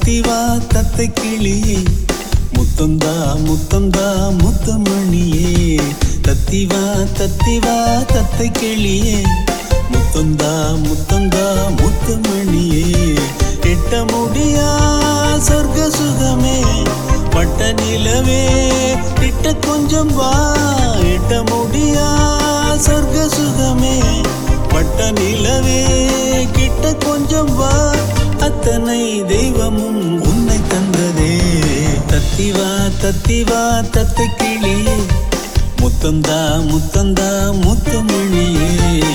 தத்திவா தத்தை கிளியே முத்தந்தா முத்தந்தா முத்தமணியே தத்திவா தத்திவா தத்தை கிளியே முத்தந்தா முத்தந்தா முத்தமணியே எட்ட முடியா சொர்க்க சுகமே பட்ட நிலவே கிட்ட கொஞ்சம் வா எட்ட முடியா சொர்க்க சுகமே பட்ட நிலவே கிட்ட கொஞ்சம் வா அத்தனை தெய்வமும் உன்னை தந்ததே தத்திவா தத்திவா தத்தை கிளியே முத்தந்தா முத்தந்தா முத்தமணியே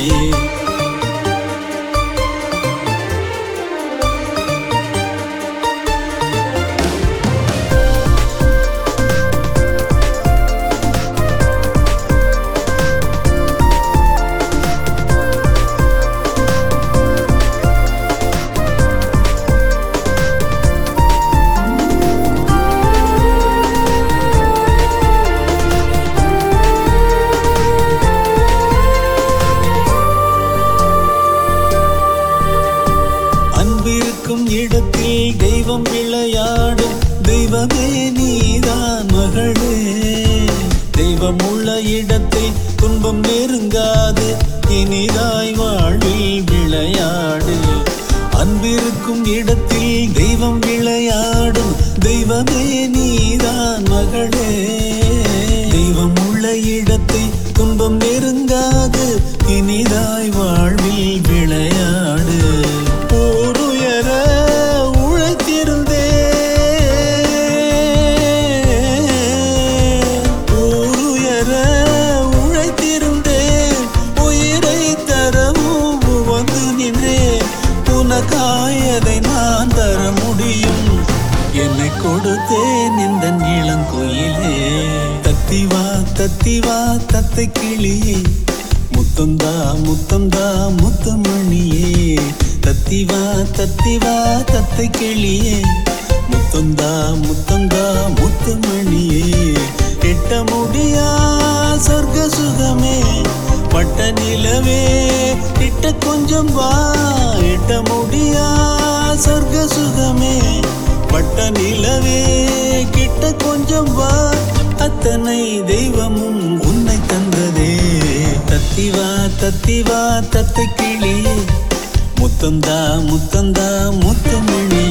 இடத்தில் தெய்வம் விளையாடும் தெய்வமே நீதான் மகளே தெய்வம் உள்ள இடத்தில் துன்பம் நெருங்காது இனிதாய் வாழ்வில் விளையாடு அன்பிருக்கும் இடத்தில் தெய்வம் விளையாடும் தெய்வமே நீதான் மகளே தெய்வம் உள்ள இடத்தில் துன்பம் நெருங்காது இனிதாய் வாழ்வில் விளையாடு காயதை நான் தர முடியும் என்னை கொடுத்தேன் இந்த இளங்குயிலே தத்திவா தத்திவா தத்தை கிளியே முத்தந்தா முத்தந்தா முத்தமணியே தத்திவா தத்திவா தத்தை கிளியே முத்தந்தா முத்தந்தா முத்தமணியே எட்ட முடியா சொர்க்க சுகமே பட்ட நிலவே கிட்ட கொஞ்சம் வா எட்ட முடியா சொர்க்க சுகமே பட்ட நிலவே கிட்ட கொஞ்சம் வா அத்தனை தெய்வமும் உன்னை தந்ததே தத்திவா தத்திவா தத்தை கிளியே முத்தந்தா முத்தந்தா முத்தமணி